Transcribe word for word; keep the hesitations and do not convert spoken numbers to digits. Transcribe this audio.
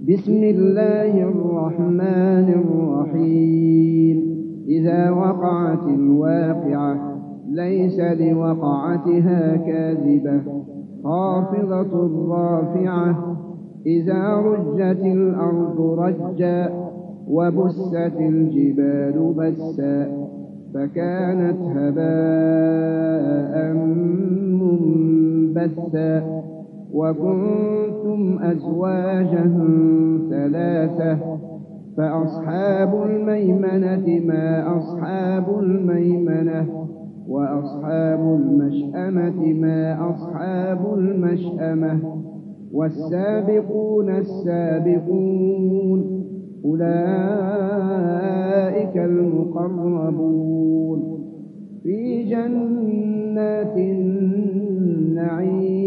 بسم الله الرحمن الرحيم إذا وقعت الواقعة ليس لوقعتها كاذبة خافضة رافعة إذا رجت الأرض رجا وبست الجبال بسا فكانت هباء منبثا وكنتم أزواجا ثلاثة فأصحاب الميمنة ما أصحاب الميمنة وأصحاب المشأمة ما أصحاب المشأمة والسابقون السابقون أولئك المقربون في جنات النعيم